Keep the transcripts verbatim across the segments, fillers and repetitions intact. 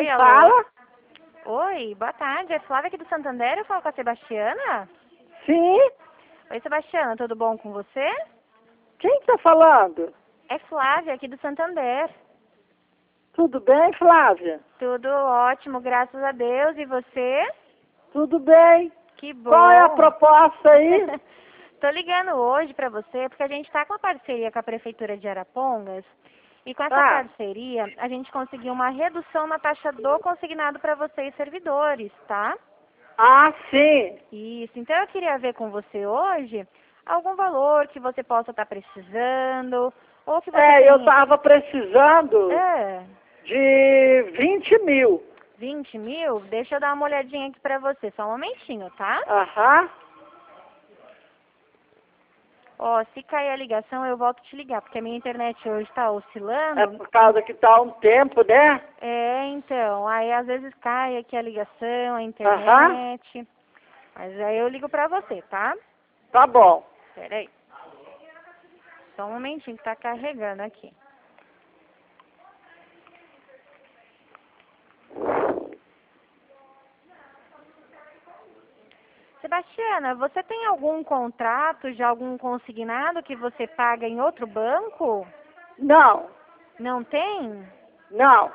Oi, alô? fala? Oi, boa tarde. É Flávia aqui do Santander. Eu falo com a Sebastiana? Sim? Oi, Sebastiana, tudo bom com você? Quem está falando? É Flávia aqui do Santander. Tudo bem, Flávia? Tudo ótimo, graças a Deus. E você? Tudo bem. Que bom. Qual é a proposta aí? Tô ligando hoje pra você porque a gente tá com uma parceria com a Prefeitura de Arapongas. E com essa Ah. parceria, a gente conseguiu uma redução na taxa do consignado para vocês servidores, tá? Ah, sim. Isso. Então eu queria ver com você hoje algum valor que você possa estar precisando, ou que você É, tenha... eu estava precisando É, de vinte mil. vinte mil? Deixa eu dar uma olhadinha aqui pra você, só um momentinho, tá? Aham. Ó, se cair a ligação, eu volto a te ligar, porque a minha internet hoje tá É oscilando. por causa que está um tempo, né? É, então, aí às vezes cai aqui a ligação, a Aham. internet. Mas aí eu ligo pra você, tá? Tá bom. Pera aí. Só um momentinho que tá carregando aqui. Sebastiana, você tem algum contrato de algum consignado que você paga em outro banco? Não, Não tem? não.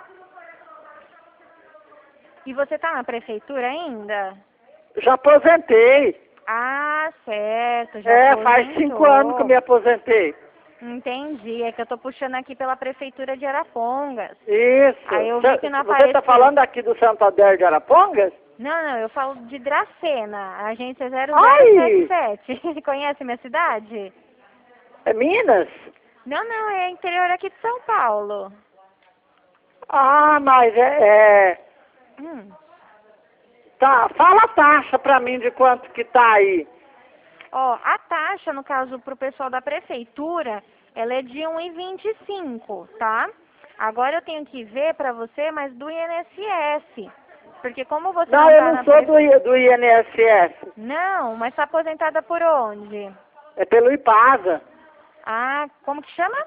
E você tá na prefeitura ainda? Já aposentei. Ah, certo, já É, faz cinco anos que eu me aposentou. aposentei. Entendi, é que eu tô puxando aqui pela prefeitura de Arapongas. Isso. Aí eu vi que não Você está apareceu. falando aqui do Santander de Arapongas? Não, não, eu falo de Dracena, agência zero zero sete Ai, sete. Conhece minha cidade? é Minas? Não, não, é interior aqui de São Paulo. Ah, mas é, é... Hum. Tá, fala a taxa pra mim de quanto que tá aí. Ó, a taxa, no caso, pro pessoal da prefeitura, ela é de um e vinte e cinco, tá? Agora eu tenho que ver pra você, mas do I N S S. Porque como você Não, não eu tá não na sou do, prefeitura... I- do I N S S. Não, mas tá aposentada por onde? É pelo IPASA. Ah, como que chama?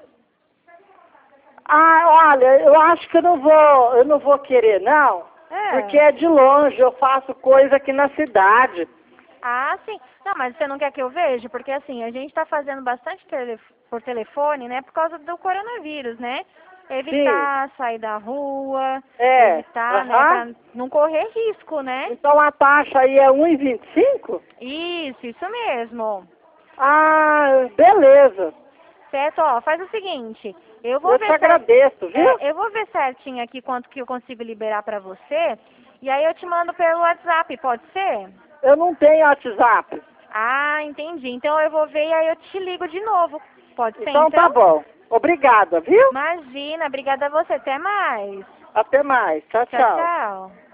Ah, olha, eu acho que eu não vou, eu não vou querer, não. É. Porque é de longe, eu faço coisa aqui na cidade. Ah, sim. Não, mas você não quer que eu veja? Porque assim, a gente tá fazendo bastante tele... por telefone, né? Por causa do coronavírus, né? Evitar sair da rua, É, evitar, né? aham. Pra não correr risco, né? Então a taxa aí é um e vinte e cinco? Isso, isso mesmo. Ah, beleza. Certo, ó, faz o seguinte, eu vou Eu te ver cer- agradeço, viu? é, eu vou ver certinho aqui quanto que eu consigo liberar pra você, e aí eu te mando pelo WhatsApp, pode ser? Eu não tenho WhatsApp. Ah, entendi. Então eu vou ver e aí eu te ligo de novo. Pode ser Então tá então? bom. Obrigada, viu? Imagina, obrigada a você. Até mais. Até mais. Tchau, Tchau, tchau. tchau.